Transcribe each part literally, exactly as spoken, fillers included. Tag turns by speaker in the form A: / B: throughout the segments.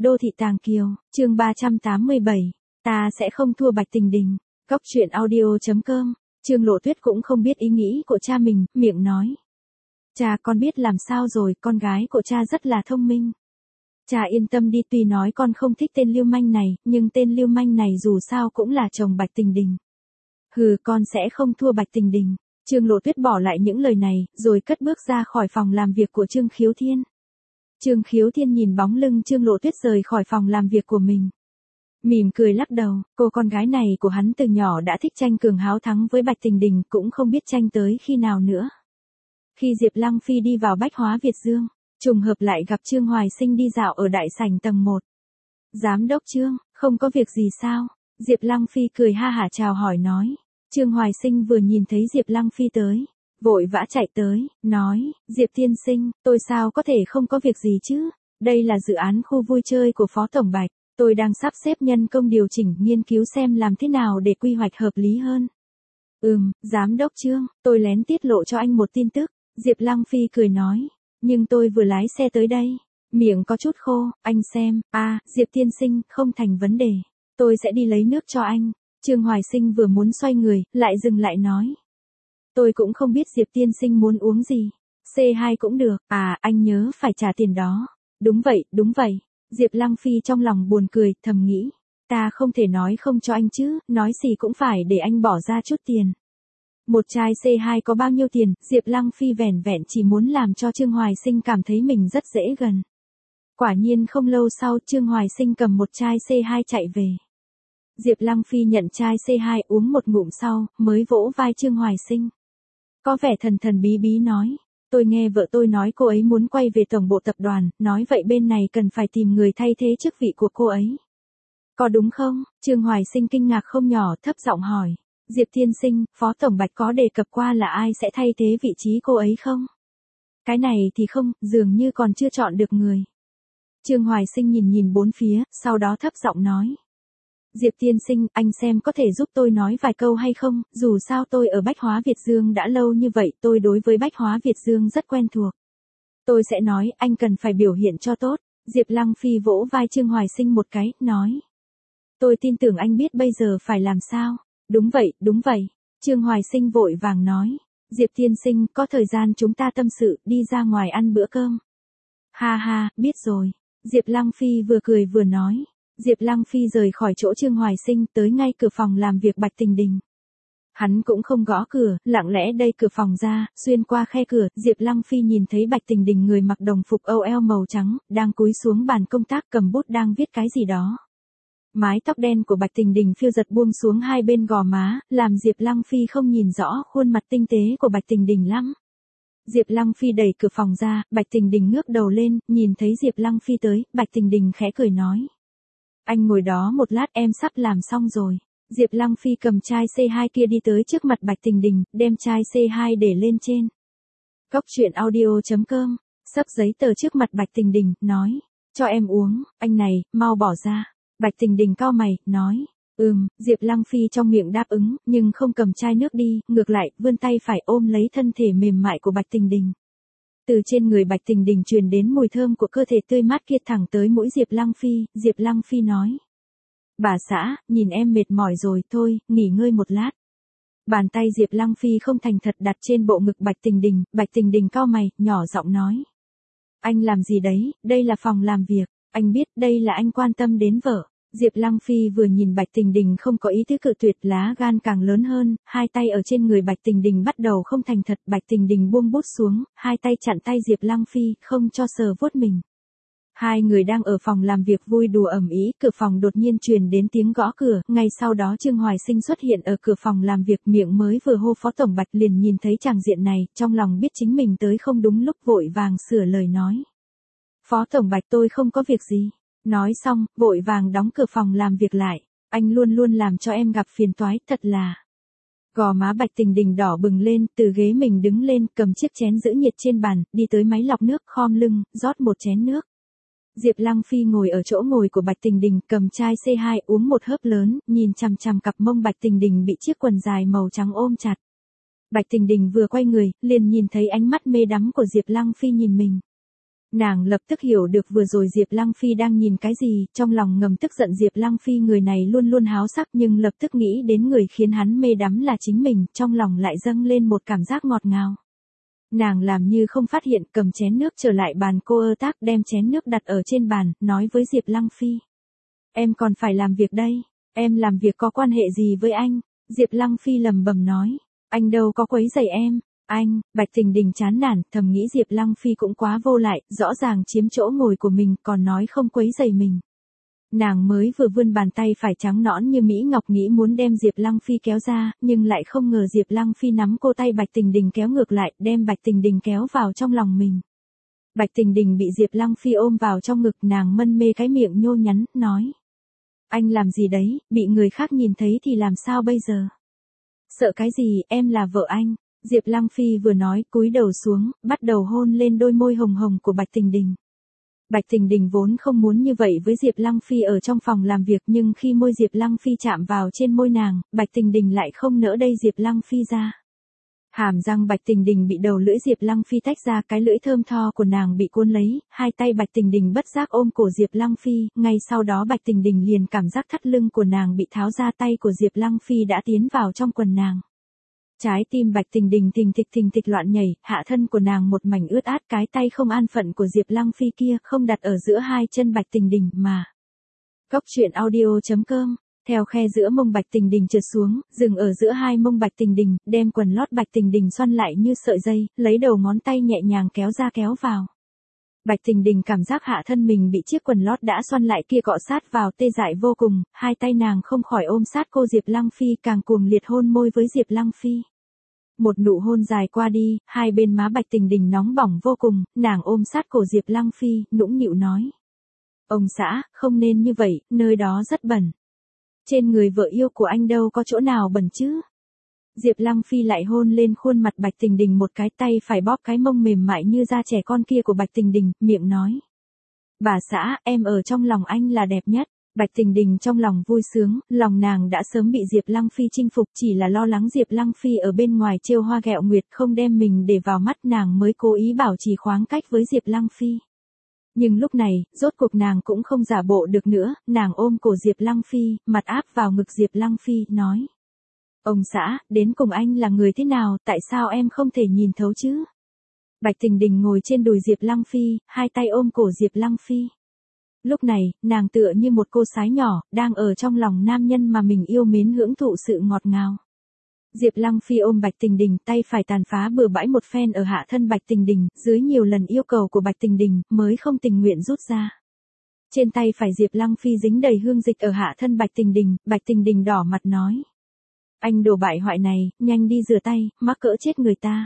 A: Đô thị Tàng Kiều, chương ba trăm tám mươi bảy, ta sẽ không thua Bạch Tình Đình. Cốc truyện audio chấm com, Trương Lộ Tuyết cũng không biết ý nghĩ của cha mình, miệng nói. Cha con biết làm sao rồi, con gái của cha rất là thông minh. Cha yên tâm đi, tuy nói con không thích tên lưu manh này, nhưng tên lưu manh này dù sao cũng là chồng Bạch Tình Đình. Hừ, con sẽ không thua Bạch Tình Đình. Trương Lộ Tuyết bỏ lại những lời này, rồi cất bước ra khỏi phòng làm việc của Trương Khiếu Thiên. Trương Khiếu Thiên nhìn bóng lưng Trương Lộ Tuyết rời khỏi phòng làm việc của mình. Mỉm cười lắc đầu, cô con gái này của hắn từ nhỏ đã thích tranh cường háo thắng với Bạch Tình Đình, cũng không biết tranh tới khi nào nữa. Khi Diệp Lăng Phi đi vào Bách Hóa Việt Dương, trùng hợp lại gặp Trương Hoài Sinh đi dạo ở đại sảnh tầng một. Giám đốc Trương, không có việc gì sao? Diệp Lăng Phi cười ha hả chào hỏi nói. Trương Hoài Sinh vừa nhìn thấy Diệp Lăng Phi tới, vội vã chạy tới, nói, Diệp tiên sinh, tôi sao có thể không có việc gì chứ? Đây là dự án khu vui chơi của Phó Tổng Bạch, tôi đang sắp xếp nhân công điều chỉnh, nghiên cứu xem làm thế nào để quy hoạch hợp lý hơn. Ừm, Giám đốc Trương, tôi lén tiết lộ cho anh một tin tức. Diệp Lăng Phi cười nói, nhưng tôi vừa lái xe tới đây, miệng có chút khô, anh xem, a, à, Diệp tiên sinh, không thành vấn đề, tôi sẽ đi lấy nước cho anh. Trương Hoài Sinh vừa muốn xoay người, lại dừng lại nói. Tôi cũng không biết Diệp tiên sinh muốn uống gì. xê hai cũng được, à, anh nhớ phải trả tiền đó. Đúng vậy, đúng vậy. Diệp Lăng Phi trong lòng buồn cười, thầm nghĩ. Ta không thể nói không cho anh chứ, nói gì cũng phải để anh bỏ ra chút tiền. Một chai xê hai có bao nhiêu tiền, Diệp Lăng Phi vẻn vẹn chỉ muốn làm cho Trương Hoài Sinh cảm thấy mình rất dễ gần. Quả nhiên không lâu sau, Trương Hoài Sinh cầm một chai xê hai chạy về. Diệp Lăng Phi nhận chai xê hai uống một ngụm sau, mới vỗ vai Trương Hoài Sinh. Có vẻ thần thần bí bí nói, tôi nghe vợ tôi nói cô ấy muốn quay về tổng bộ tập đoàn, nói vậy bên này cần phải tìm người thay thế chức vị của cô ấy. Có đúng không? Trương Hoài Sinh kinh ngạc không nhỏ, thấp giọng hỏi. Diệp tiên sinh, Phó Tổng Bạch có đề cập qua là ai sẽ thay thế vị trí cô ấy không? Cái này thì không, dường như còn chưa chọn được người. Trương Hoài Sinh nhìn nhìn bốn phía, sau đó thấp giọng nói. Diệp tiên sinh, anh xem có thể giúp tôi nói vài câu hay không, dù sao tôi ở Bách Hóa Việt Dương đã lâu như vậy, tôi đối với Bách Hóa Việt Dương rất quen thuộc. Tôi sẽ nói, anh cần phải biểu hiện cho tốt. Diệp Lăng Phi vỗ vai Trương Hoài Sinh một cái, nói. Tôi tin tưởng anh biết bây giờ phải làm sao. Đúng vậy, đúng vậy. Trương Hoài Sinh vội vàng nói. Diệp tiên sinh, có thời gian chúng ta tâm sự, đi ra ngoài ăn bữa cơm. Ha ha, biết rồi. Diệp Lăng Phi vừa cười vừa nói. Diệp Lăng Phi rời khỏi chỗ Trương Hoài Sinh tới ngay cửa phòng làm việc Bạch Tình Đình. Hắn cũng không gõ cửa, lặng lẽ đẩy cửa phòng ra, xuyên qua khe cửa, Diệp Lăng Phi nhìn thấy Bạch Tình Đình người mặc đồng phục âu eo màu trắng, đang cúi xuống bàn công tác cầm bút đang viết cái gì đó. Mái tóc đen của Bạch Tình Đình phiêu giật buông xuống hai bên gò má, làm Diệp Lăng Phi không nhìn rõ khuôn mặt tinh tế của Bạch Tình Đình lắm. Diệp Lăng Phi đẩy cửa phòng ra, Bạch Tình Đình ngước đầu lên, nhìn thấy Diệp Lăng Phi tới, Bạch Tình Đình khẽ cười nói. Anh ngồi đó một lát, em sắp làm xong rồi. Diệp Lăng Phi cầm chai xê hai kia đi tới trước mặt Bạch Tình Đình, đem chai xê hai để lên trên. Cốc truyện audio chấm com, sấp giấy tờ trước mặt Bạch Tình Đình, nói. Cho em uống, anh này, mau bỏ ra. Bạch Tình Đình cau mày, nói. Ừm, Diệp Lăng Phi trong miệng đáp ứng, nhưng không cầm chai nước đi, ngược lại, vươn tay phải ôm lấy thân thể mềm mại của Bạch Tình Đình. Từ trên người Bạch Tình Đình truyền đến mùi thơm của cơ thể tươi mát kia thẳng tới mũi Diệp Lăng Phi, Diệp Lăng Phi nói. Bà xã, nhìn em mệt mỏi rồi, thôi, nghỉ ngơi một lát. Bàn tay Diệp Lăng Phi không thành thật đặt trên bộ ngực Bạch Tình Đình, Bạch Tình Đình cau mày, nhỏ giọng nói. Anh làm gì đấy, đây là phòng làm việc, anh biết đây là anh quan tâm đến vợ. Diệp Lăng Phi vừa nhìn Bạch Tình Đình không có ý tứ cự tuyệt, lá gan càng lớn hơn, hai tay ở trên người Bạch Tình Đình bắt đầu không thành thật, Bạch Tình Đình buông bút xuống, hai tay chặn tay Diệp Lăng Phi, không cho sờ vuốt mình. Hai người đang ở phòng làm việc vui đùa ầm ĩ, cửa phòng đột nhiên truyền đến tiếng gõ cửa, ngay sau đó Trương Hoài Sinh xuất hiện ở cửa phòng làm việc, miệng mới vừa hô Phó Tổng Bạch liền nhìn thấy tràng diện này, trong lòng biết chính mình tới không đúng lúc, vội vàng sửa lời nói. Phó Tổng Bạch, tôi không có việc gì. Nói xong, vội vàng đóng cửa phòng làm việc lại. Anh luôn luôn làm cho em gặp phiền toái, thật là. Gò má Bạch Tình Đình đỏ bừng lên, từ ghế mình đứng lên, cầm chiếc chén giữ nhiệt trên bàn, đi tới máy lọc nước, khom lưng, rót một chén nước. Diệp Lăng Phi ngồi ở chỗ ngồi của Bạch Tình Đình, cầm chai xê hai uống một hớp lớn, nhìn chằm chằm cặp mông Bạch Tình Đình bị chiếc quần dài màu trắng ôm chặt. Bạch Tình Đình vừa quay người, liền nhìn thấy ánh mắt mê đắm của Diệp Lăng Phi nhìn mình. Nàng lập tức hiểu được vừa rồi Diệp Lăng Phi đang nhìn cái gì, trong lòng ngầm tức giận Diệp Lăng Phi người này luôn luôn háo sắc nhưng lập tức nghĩ đến người khiến hắn mê đắm là chính mình, trong lòng lại dâng lên một cảm giác ngọt ngào. Nàng làm như không phát hiện, cầm chén nước trở lại bàn cô ơ tác, đem chén nước đặt ở trên bàn, nói với Diệp Lăng Phi. Em còn phải làm việc đây, em làm việc có quan hệ gì với anh? Diệp Lăng Phi lầm bầm nói, anh đâu có quấy rầy em. Anh, Bạch Tình Đình chán nản, thầm nghĩ Diệp Lăng Phi cũng quá vô lại, rõ ràng chiếm chỗ ngồi của mình, còn nói không quấy rầy mình. Nàng mới vừa vươn bàn tay phải trắng nõn như Mỹ Ngọc nghĩ muốn đem Diệp Lăng Phi kéo ra, nhưng lại không ngờ Diệp Lăng Phi nắm cô tay Bạch Tình Đình kéo ngược lại, đem Bạch Tình Đình kéo vào trong lòng mình. Bạch Tình Đình bị Diệp Lăng Phi ôm vào trong ngực, nàng mân mê cái miệng nhô nhắn, nói. Anh làm gì đấy, bị người khác nhìn thấy thì làm sao bây giờ? Sợ cái gì, em là vợ anh. Diệp Lăng Phi vừa nói, cúi đầu xuống, bắt đầu hôn lên đôi môi hồng hồng của Bạch Tình Đình. Bạch Tình Đình vốn không muốn như vậy với Diệp Lăng Phi ở trong phòng làm việc, nhưng khi môi Diệp Lăng Phi chạm vào trên môi nàng, Bạch Tình Đình lại không nỡ đẩy Diệp Lăng Phi ra. Hàm răng Bạch Tình Đình bị đầu lưỡi Diệp Lăng Phi tách ra, cái lưỡi thơm tho của nàng bị cuốn lấy, hai tay Bạch Tình Đình bất giác ôm cổ Diệp Lăng Phi, ngay sau đó Bạch Tình Đình liền cảm giác thắt lưng của nàng bị tháo ra, tay của Diệp Lăng Phi đã tiến vào trong quần nàng. Trái tim Bạch Tình Đình thình thịch thình thịch loạn nhảy, hạ thân của nàng một mảnh ướt át, cái tay không an phận của Diệp Lăng Phi kia không đặt ở giữa hai chân Bạch Tình Đình mà. Góc truyện audio chấm com, theo khe giữa mông Bạch Tình Đình trượt xuống, dừng ở giữa hai mông Bạch Tình Đình, đem quần lót Bạch Tình Đình xoăn lại như sợi dây, lấy đầu ngón tay nhẹ nhàng kéo ra kéo vào. Bạch Tình Đình cảm giác hạ thân mình bị chiếc quần lót đã xoăn lại kia cọ sát vào, tê dại vô cùng, hai tay nàng không khỏi ôm sát cô Diệp Lăng Phi, càng cuồng liệt hôn môi với Diệp Lăng Phi. Một nụ hôn dài qua đi, hai bên má Bạch Tình Đình nóng bỏng vô cùng, nàng ôm sát cổ Diệp Lăng Phi, nũng nịu nói. Ông xã, không nên như vậy, nơi đó rất bẩn. Trên người vợ yêu của anh đâu có chỗ nào bẩn chứ? Diệp Lăng Phi lại hôn lên khuôn mặt Bạch Tình Đình một cái, tay phải bóp cái mông mềm mại như da trẻ con kia của Bạch Tình Đình, miệng nói. Bà xã, em ở trong lòng anh là đẹp nhất. Bạch Tình Đình trong lòng vui sướng, lòng nàng đã sớm bị Diệp Lăng Phi chinh phục, chỉ là lo lắng Diệp Lăng Phi ở bên ngoài trêu hoa ghẹo nguyệt không đem mình để vào mắt, nàng mới cố ý bảo trì khoảng cách với Diệp Lăng Phi. Nhưng lúc này, rốt cuộc nàng cũng không giả bộ được nữa, nàng ôm cổ Diệp Lăng Phi, mặt áp vào ngực Diệp Lăng Phi, nói. Ông xã, đến cùng anh là người thế nào, tại sao em không thể nhìn thấu chứ? Bạch Tình Đình ngồi trên đùi Diệp Lăng Phi, hai tay ôm cổ Diệp Lăng Phi. Lúc này, nàng tựa như một cô sái nhỏ, đang ở trong lòng nam nhân mà mình yêu mến hưởng thụ sự ngọt ngào. Diệp Lăng Phi ôm Bạch Tình Đình, tay phải tàn phá bừa bãi một phen ở hạ thân Bạch Tình Đình, dưới nhiều lần yêu cầu của Bạch Tình Đình, mới không tình nguyện rút ra. Trên tay phải Diệp Lăng Phi dính đầy hương dịch ở hạ thân Bạch Tình Đình, Bạch Tình Đình đỏ mặt nói. Anh đồ bại hoại này, nhanh đi rửa tay, mắc cỡ chết người ta.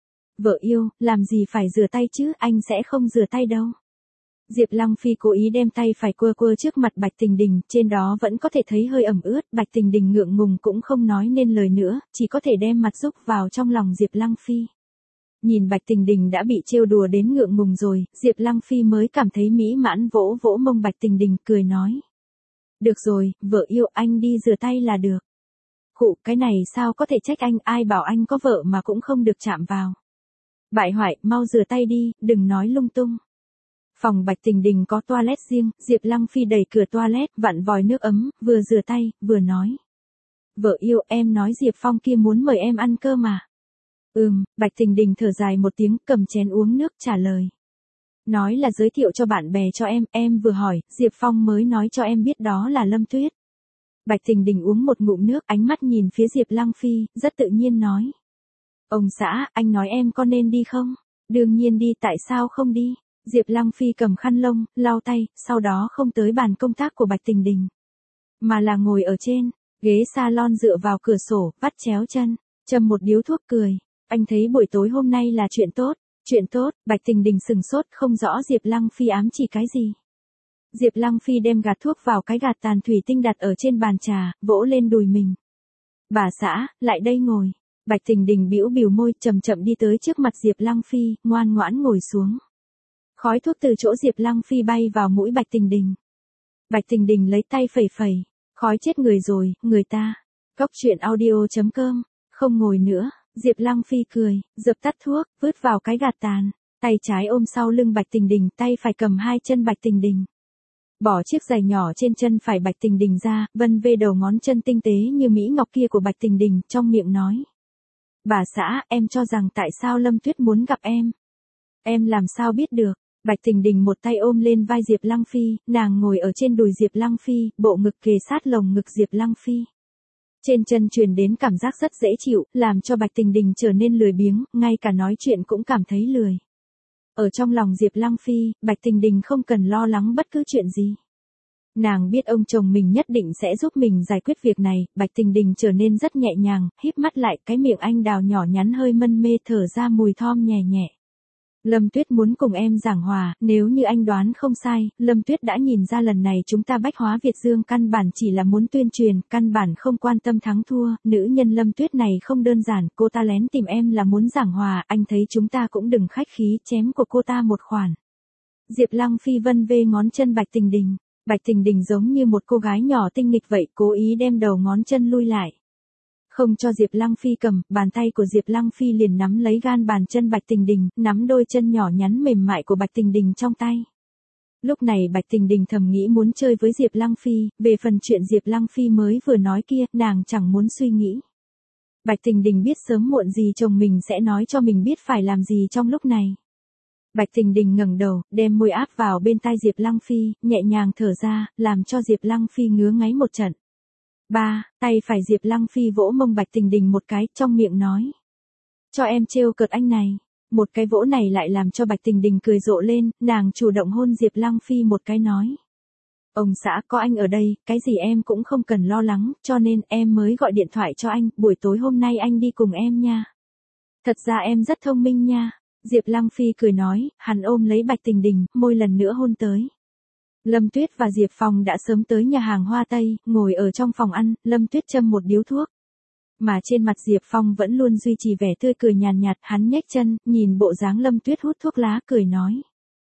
A: Vợ yêu, làm gì phải rửa tay chứ, anh sẽ không rửa tay đâu. Diệp Lăng Phi cố ý đem tay phải quơ quơ trước mặt Bạch Tình Đình, trên đó vẫn có thể thấy hơi ẩm ướt, Bạch Tình Đình ngượng ngùng cũng không nói nên lời nữa, chỉ có thể đem mặt rúc vào trong lòng Diệp Lăng Phi. Nhìn Bạch Tình Đình đã bị trêu đùa đến ngượng ngùng rồi, Diệp Lăng Phi mới cảm thấy mỹ mãn, vỗ vỗ mông Bạch Tình Đình, cười nói. Được rồi, vợ yêu, anh đi rửa tay là được. Khụ, cái này sao có thể trách anh, ai bảo anh có vợ mà cũng không được chạm vào. Bại hoại, mau rửa tay đi, đừng nói lung tung. Phòng Bạch Tình Đình có toilet riêng, Diệp Lăng Phi đẩy cửa toilet, vặn vòi nước ấm, vừa rửa tay, vừa nói. Vợ yêu, em nói Diệp Phong kia muốn mời em ăn cơm mà. Ừm, Bạch Tình Đình thở dài một tiếng, cầm chén uống nước trả lời. Nói là giới thiệu cho bạn bè cho em, em vừa hỏi, Diệp Phong mới nói cho em biết đó là Lâm Tuyết. Bạch Tình Đình uống một ngụm nước, ánh mắt nhìn phía Diệp Lăng Phi, rất tự nhiên nói. Ông xã, anh nói em có nên đi không? Đương nhiên đi, tại sao không đi? Diệp Lăng Phi cầm khăn lông, lau tay, sau đó không tới bàn công tác của Bạch Tình Đình. Mà là ngồi ở trên, ghế salon dựa vào cửa sổ, vắt chéo chân, châm một điếu thuốc cười. Anh thấy buổi tối hôm nay là chuyện tốt, chuyện tốt, Bạch Tình Đình sừng sốt không rõ Diệp Lăng Phi ám chỉ cái gì. Diệp Lăng Phi đem gạt thuốc vào cái gạt tàn thủy tinh đặt ở trên bàn trà, vỗ lên đùi mình. Bà xã, lại đây ngồi. Bạch Tình Đình bĩu bìu môi, chậm chậm đi tới trước mặt Diệp Lăng Phi, ngoan ngoãn ngồi xuống. Khói thuốc từ chỗ Diệp Lăng Phi bay vào mũi Bạch Tình Đình. Bạch Tình Đình lấy tay phẩy phẩy, khói chết người rồi, người ta. Góc truyện audio chấm com, không ngồi nữa, Diệp Lăng Phi cười, dập tắt thuốc, vứt vào cái gạt tàn. Tay trái ôm sau lưng Bạch Tình Đình, tay phải cầm hai chân Bạch Tình Đình. Bỏ chiếc giày nhỏ trên chân phải Bạch Tình Đình ra, vân vê đầu ngón chân tinh tế như mỹ ngọc kia của Bạch Tình Đình, trong miệng nói. Bà xã, em cho rằng tại sao Lâm Tuyết muốn gặp em? Em làm sao biết được? Bạch Tình Đình một tay ôm lên vai Diệp Lăng Phi, nàng ngồi ở trên đùi Diệp Lăng Phi, bộ ngực kề sát lồng ngực Diệp Lăng Phi. Trên chân truyền đến cảm giác rất dễ chịu, làm cho Bạch Tình Đình trở nên lười biếng, ngay cả nói chuyện cũng cảm thấy lười. Ở trong lòng Diệp Lăng Phi, Bạch Tình Đình không cần lo lắng bất cứ chuyện gì. Nàng biết ông chồng mình nhất định sẽ giúp mình giải quyết việc này, Bạch Tình Đình trở nên rất nhẹ nhàng, híp mắt lại, cái miệng anh đào nhỏ nhắn hơi mân mê thở ra mùi thơm nhẹ nhẹ. Lâm Tuyết muốn cùng em giảng hòa, nếu như anh đoán không sai, Lâm Tuyết đã nhìn ra lần này chúng ta Bách Hóa Việt Dương căn bản chỉ là muốn tuyên truyền, căn bản không quan tâm thắng thua, nữ nhân Lâm Tuyết này không đơn giản, cô ta lén tìm em là muốn giảng hòa, anh thấy chúng ta cũng đừng khách khí, chém của cô ta một khoản. Diệp Lăng Phi vân vê ngón chân Bạch Tình Đình, Bạch Tình Đình giống như một cô gái nhỏ tinh nghịch vậy, cố ý đem đầu ngón chân lui lại. Không cho Diệp Lăng Phi cầm, bàn tay của Diệp Lăng Phi liền nắm lấy gan bàn chân Bạch Tình Đình, nắm đôi chân nhỏ nhắn mềm mại của Bạch Tình Đình trong tay. Lúc này Bạch Tình Đình thầm nghĩ muốn chơi với Diệp Lăng Phi, về phần chuyện Diệp Lăng Phi mới vừa nói kia, nàng chẳng muốn suy nghĩ. Bạch Tình Đình biết sớm muộn gì chồng mình sẽ nói cho mình biết phải làm gì trong lúc này. Bạch Tình Đình ngẩng đầu, đem môi áp vào bên tai Diệp Lăng Phi, nhẹ nhàng thở ra, làm cho Diệp Lăng Phi ngứa ngáy một trận. Ba, tay phải Diệp Lăng Phi vỗ mông Bạch Tình Đình một cái, trong miệng nói. Cho em trêu cợt anh này. Một cái vỗ này lại làm cho Bạch Tình Đình cười rộ lên, nàng chủ động hôn Diệp Lăng Phi một cái nói. Ông xã, có anh ở đây, cái gì em cũng không cần lo lắng, cho nên em mới gọi điện thoại cho anh, buổi tối hôm nay anh đi cùng em nha. Thật ra em rất thông minh nha. Diệp Lăng Phi cười nói, hắn ôm lấy Bạch Tình Đình, môi lần nữa hôn tới. Lâm Tuyết và Diệp Phong đã sớm tới nhà hàng Hoa Tây, ngồi ở trong phòng ăn, Lâm Tuyết châm một điếu thuốc. Mà trên mặt Diệp Phong vẫn luôn duy trì vẻ tươi cười nhàn nhạt, hắn nhếch chân, nhìn bộ dáng Lâm Tuyết hút thuốc lá cười nói.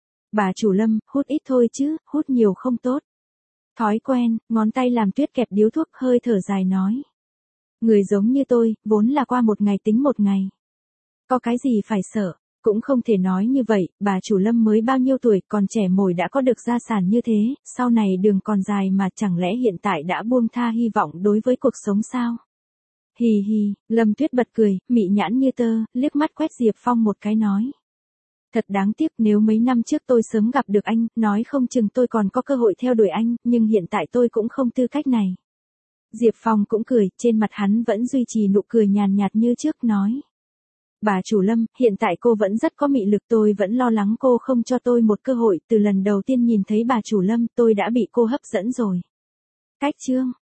A: Bà chủ Lâm, hút ít thôi chứ, hút nhiều không tốt. Thói quen, ngón tay làm Tuyết kẹp điếu thuốc hơi thở dài nói. Người giống như tôi, vốn là qua một ngày tính một ngày. Có cái gì phải sợ. Cũng không thể nói như vậy, bà chủ Lâm mới bao nhiêu tuổi, còn trẻ mồi đã có được gia sản như thế, sau này đường còn dài mà chẳng lẽ hiện tại đã buông tha hy vọng đối với cuộc sống sao? Hì hì, Lâm Tuyết bật cười, mị nhãn như tơ, liếc mắt quét Diệp Phong một cái nói. Thật đáng tiếc nếu mấy năm trước tôi sớm gặp được anh, nói không chừng tôi còn có cơ hội theo đuổi anh, nhưng hiện tại tôi cũng không tư cách này. Diệp Phong cũng cười, trên mặt hắn vẫn duy trì nụ cười nhàn nhạt như trước nói. Bà chủ Lâm, hiện tại cô vẫn rất có mị lực, tôi vẫn lo lắng cô không cho tôi một cơ hội, từ lần đầu tiên nhìn thấy bà chủ Lâm tôi đã bị cô hấp dẫn rồi. Cách chương